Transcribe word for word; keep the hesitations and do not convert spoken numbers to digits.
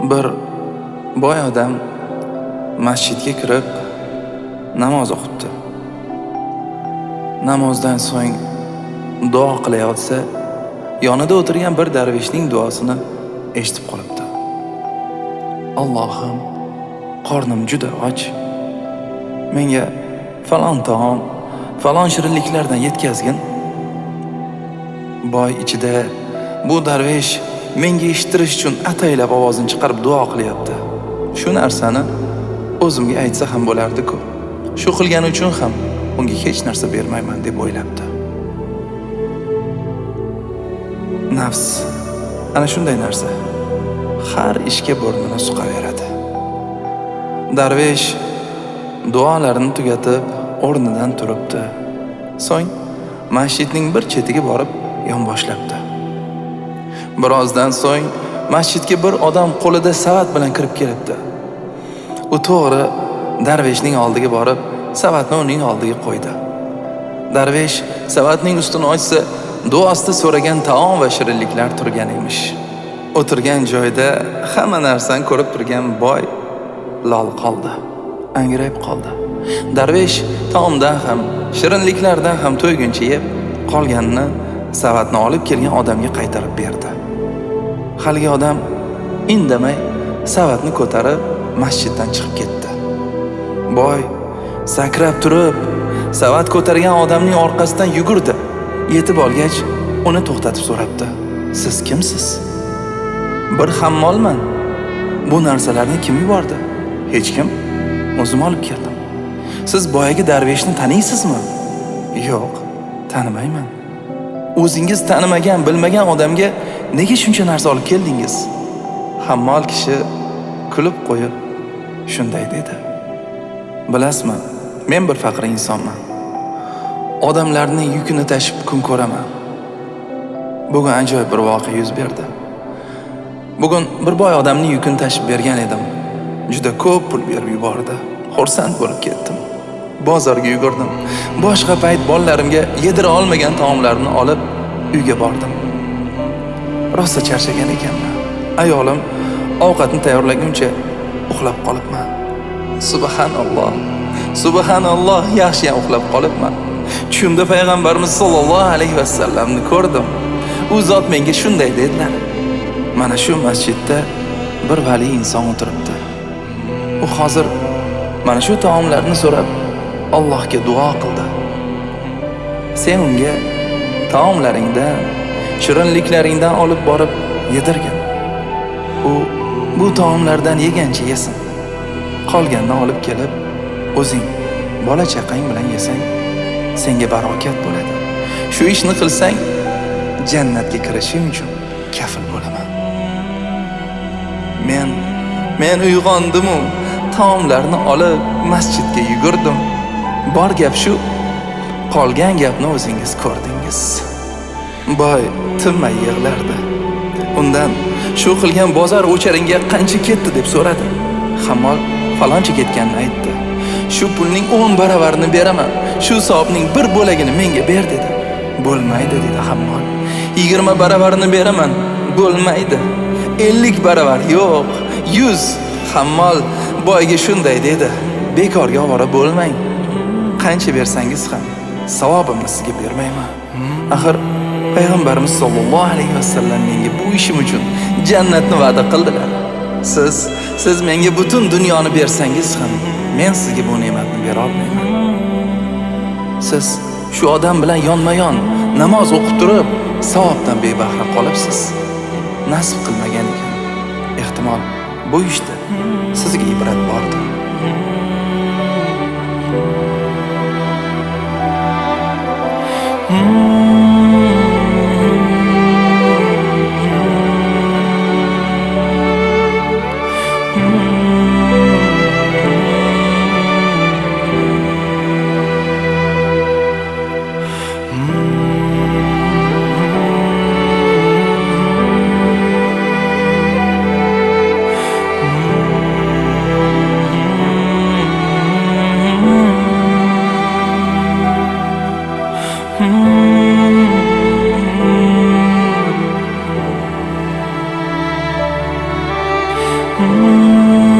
Bir boy odam masjidga kirib namoz o'qibdi. Namozdan so'ng duo qilayotsa, yonida o'tirgan bir darveshning duosini eshitib qolibdi. Allohim, qornim juda och. Menga falon taom, falon shirinliklardan yetkazgin. Boy ichida bu darvesh menga eshittirish uchun ataylab ovozini chiqarib duo qilyapti. Shu narsani o'zimga aytsa ham bo'lardi-ku. Shu qilgani uchun ham unga hech narsa bermayman deb o'ylabdi. Nafs ana shunday narsa. Har ishga burnini suqaveradi. Darvesh duolarini tugatib o'rnidan turibdi. So'ng masjidning bir chetiga borib yonboshlabdi. Birozdan so'ng masjidga bir odam qo'lida savat bilan kirib kelibdi. U to'g'ri darveshning oldiga borib, savatni uning oldiga qo'ydi. Darvesh savatning ustini ochsa, duosida so'ragan taom va shirinliklar turgan emish. O'tirgan joyda hamma narsani ko'rib turgan boy lol qoldi, angrayib qoldi. Darvesh taomdan ham, shirinliklardan ham to'yguncha yeb, qolganini savatni olib kelgan odamga qaytarib berdi. Haligi odam indamay savatni ko'tarib masjiddan chiqib ketdi. Boy sakrab turib, savat ko'targan odamning orqasidan yugurdi. Yetib olgach, uni to'xtatib so'rabdi: "Siz kimsiz?" "Bir hammolman. Bu narsalarni kim yubordi?" "Hech kim. O'zim olib keldim." "Siz boyagi darveshni taniysizmi?" "Yo'q, tanimayman." "O'zingiz tanimagan, bilmagan odamga nega shuncha narsa olib keldingiz?" Hammol kishi kulib qo'yib shunday dedi: "Bilasizmi, men bir faqir insonman. Odamlarning yukini tashib kun ko'raman. Bugun ajoyib bir voqea yuz berdi. Bugun bir boy odamning yukini tashib bergan edim. Juda ko'p pul berib yubordi. Xursand bo'lib ketdim. Bozorga yugurdim. Boshqa payt bolalarimga yedira olmagan taomlarni olib uyga bordim. Rosa charchagan ekanman. Ayolim ovqatni tayyorlaguncha uxlab qolibman. Subhanalloh. Subhanalloh, yaxshi ham uxlab qolibman. Tushimda payg'ambarimiz sollallohu alayhi vasallamni ko'rdim. U zot menga shunday dedilar: "Mana shu masjidda bir vali inson o'tiribdi. U hozir mana shu taomlarni so'rab Allohga duo qildi. Sen unga taomlaringdan, shirinliklaringdan olib borib yedirgin. U bu taomlardan yegancha yesin. Qolganini olib kelib o'zing bola chaqang bilan yesang, senga barokat bo'ladi. Shu ishni qilsang, jannatga kirishing uchun kafil bo'laman." Men men uyg'ondim-u, taomlarni olib masjidga yugurdim. Bor gap shu, qolgan gapni o'zingiz ko'rdingiz. Boy tinmay yig'lardi. Undan shu qilgan bozor o'charingga qancha ketdi deb so'radi. Hammol faloncha ketganini aytdi. "Shu pulning o'n baravarini beraman. Shu savobning bir bo'lagini menga ber" dedi. "Bo'lmaydi" dedi Hammol. yigirma baravarini beraman." "Bo'lmaydi." ellik baravar, yo'q, yuz. Hammol boyga shunday dedi: "Bekorga ovora bo'lmang. Qancha bersangiz ham savobimni sizga bermayman. Axir payg'ambarimiz sollallohu alayhi vasallam menga bu ishim uchun jannatni va'da qildilar. Siz siz menga butun dunyoni bersangiz ham men sizga bu ne'matni bera olmayman. Siz shu odam bilan yonma-yon namoz o'qib turib, savobdan bebahra qolibsiz. Nasib qilmagan ekan. Ehtimol bu ishda sizga ibrat bordir." Hmm.